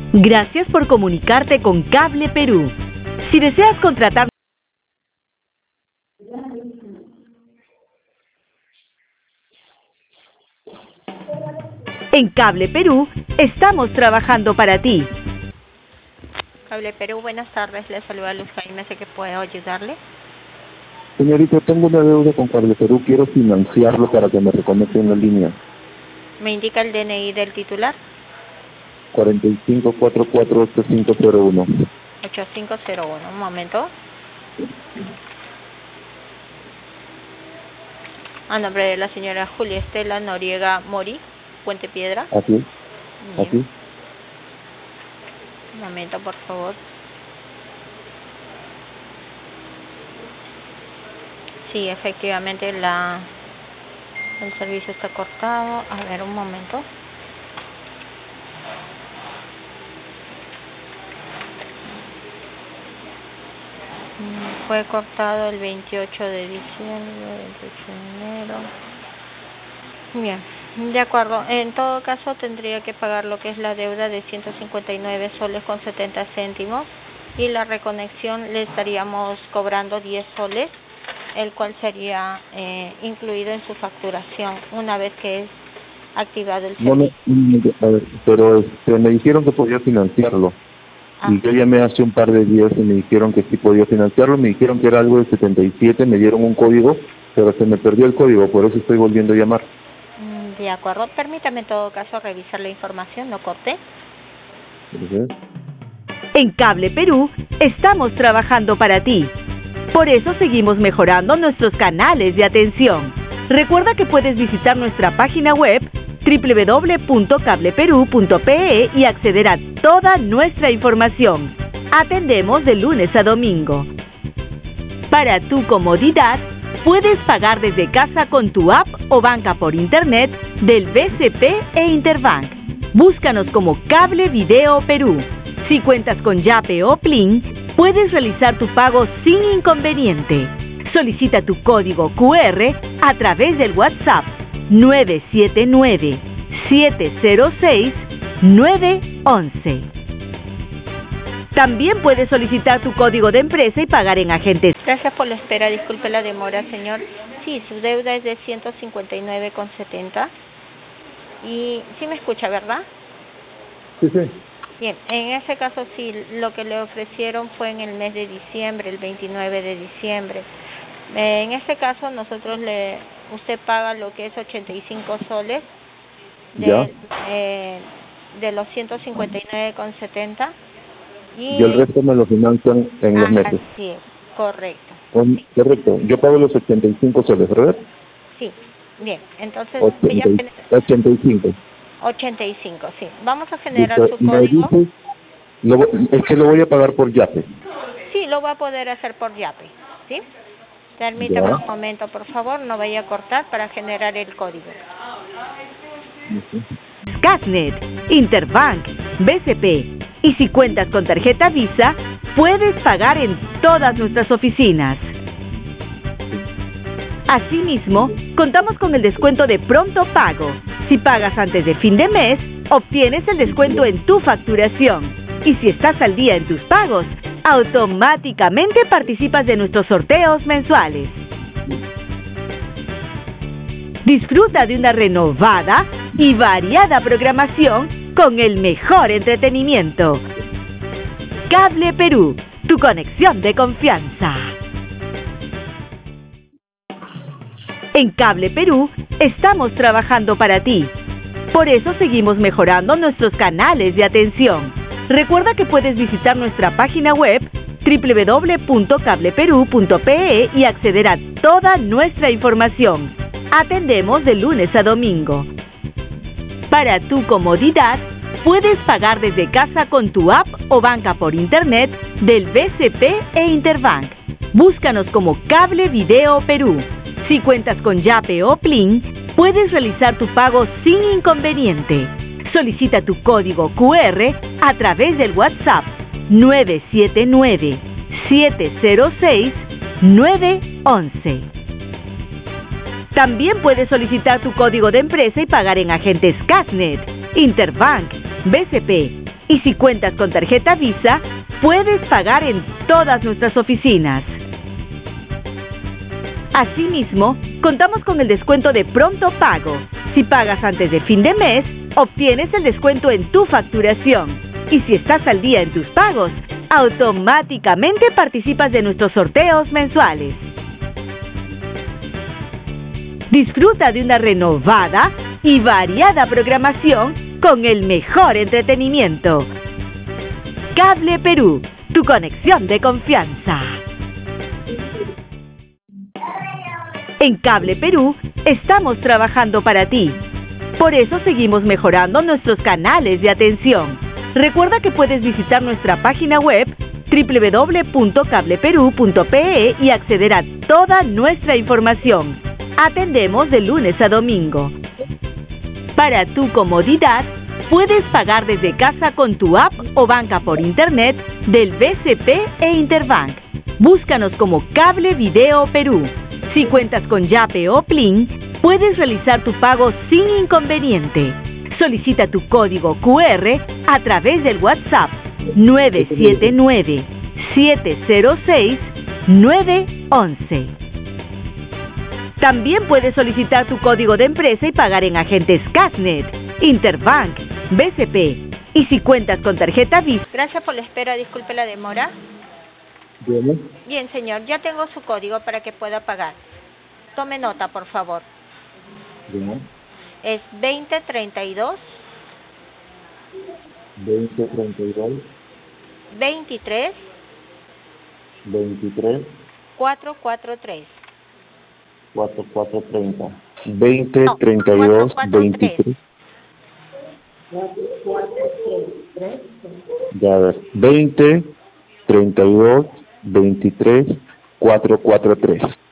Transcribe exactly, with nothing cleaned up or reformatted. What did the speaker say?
Gracias por comunicarte con Cable Perú. Si deseas contratar en Cable Perú, estamos trabajando para ti. Cable Perú, buenas tardes. Le saluda Luz Jaime, sé que puedo ayudarle. Señorita, tengo una deuda con Cable Perú, quiero financiarlo para que me reconecte en la línea. ¿Me indica el D N I del titular? cuatro cinco cuatro cuatro ocho cinco cero uno. ocho cinco cero uno, un momento. A nombre de la señora Julia Estela Noriega Mori, Puente Piedra. Aquí, aquí. Un momento, por favor. Sí, efectivamente la el servicio está cortado. A ver, un momento. Fue cortado el veintiocho de diciembre, veintiocho de enero. Bien, de acuerdo. En todo caso tendría que pagar lo que es la deuda de ciento cincuenta y nueve soles con setenta céntimos y la reconexión le estaríamos cobrando diez soles, el cual sería eh, incluido en su facturación una vez que es activado el servicio. No, no, a ver, pero este, me dijeron que podía financiarlo. Ah. Y yo llamé hace un par de días y me dijeron que sí podía financiarlo, me dijeron que era algo de setenta y siete, me dieron un código, pero se me perdió el código, por eso estoy volviendo a llamar. De acuerdo, permítame en todo caso revisar la información, no corte. ¿Sí? En Cable Perú, estamos trabajando para ti. Por eso seguimos mejorando nuestros canales de atención. Recuerda que puedes visitar nuestra página web doble u doble u doble u punto cable perú punto pe e y acceder a toda nuestra información. Atendemos de lunes a domingo. Para tu comodidad, puedes pagar desde casa con tu app o banca por internet del B C P e Interbank. Búscanos como Cable Video Perú. Si cuentas con Yape o Plin, puedes realizar tu pago sin inconveniente. Solicita tu código cu erre a través del WhatsApp nueve siete nueve, siete cero seis, nueve once. También puedes solicitar tu código de empresa y pagar en agentes. Gracias por la espera, disculpe la demora, señor. Sí, su deuda es de ciento cincuenta y nueve con setenta. Y sí me escucha, ¿verdad? Sí, sí. Bien, en ese caso sí, lo que le ofrecieron fue en el mes de diciembre, el veintinueve de diciembre. Eh, en este caso nosotros le, usted paga lo que es ochenta y cinco soles de, eh, de los ciento cincuenta y nueve con setenta y, y el resto me lo financian en ah, los meses. Sí, es, correcto. Um, Sí. Correcto, yo pago los ochenta y cinco soles, ¿verdad? Sí, bien, entonces ochenta, ella, ochenta y cinco. ochenta y cinco, sí. Vamos a generar Listo. su Me código. dice, lo, es que lo voy a pagar por Yape. Sí, lo va a poder hacer por Yape, ¿sí? Permítame Ya. un momento, por favor, no vaya a cortar para generar el código. Gasnet, Interbank, B C P. Y si cuentas con tarjeta Visa, puedes pagar en todas nuestras oficinas. Asimismo, contamos con el descuento de pronto pago. Si pagas antes de fin de mes, obtienes el descuento en tu facturación. Y si estás al día en tus pagos, automáticamente participas de nuestros sorteos mensuales. Disfruta de una renovada y variada programación con el mejor entretenimiento. Cable Perú, tu conexión de confianza. En Cable Perú, estamos trabajando para ti. Por eso seguimos mejorando nuestros canales de atención. Recuerda que puedes visitar nuestra página web doble u doble u doble u punto cable perú punto pe e y acceder a toda nuestra información. Atendemos de lunes a domingo. Para tu comodidad, puedes pagar desde casa con tu app o banca por internet del B C P e Interbank. Búscanos como Cable Video Perú. Si cuentas con Yape o Plin, puedes realizar tu pago sin inconveniente. Solicita tu código cu erre a través del WhatsApp nueve siete nueve, siete cero seis, nueve once. También puedes solicitar tu código de empresa y pagar en agentes Gasnet, Interbank, B C P. Y si cuentas con tarjeta Visa, puedes pagar en todas nuestras oficinas. Asimismo, contamos con el descuento de pronto pago. Si pagas antes de fin de mes, obtienes el descuento en tu facturación. Y si estás al día en tus pagos, automáticamente participas de nuestros sorteos mensuales. Disfruta de una renovada y variada programación con el mejor entretenimiento. Cable Perú, tu conexión de confianza. En Cable Perú estamos trabajando para ti. Por eso seguimos mejorando nuestros canales de atención. Recuerda que puedes visitar nuestra página web doble u doble u doble u punto cable perú punto pe e y acceder a toda nuestra información. Atendemos de lunes a domingo. Para tu comodidad, puedes pagar desde casa con tu app o banca por internet del B C P e Interbank. Búscanos como Cable Video Perú. Si cuentas con Yape o Plin, puedes realizar tu pago sin inconveniente. Solicita tu código cu erre a través del WhatsApp nueve siete nueve, siete cero seis, nueve once. También puedes solicitar tu código de empresa y pagar en agentes Casnet, Interbank, B C P. Y si cuentas con tarjeta Visa... Gracias por la espera, disculpe la demora. Bien. Bien, señor, ya tengo su código para que pueda pagar. Tome nota, por favor. Bien. Es veinte treinta y dos, veinte treinta y dos, veintitrés, veintitrés, cuatrocientos cuarenta y tres. cuatro cuatro treinta. veinte No, treinta y dos, veintitrés. Ya a ver. veinte treinta y dos, veintitrés, cuatrocientos cuarenta y tres.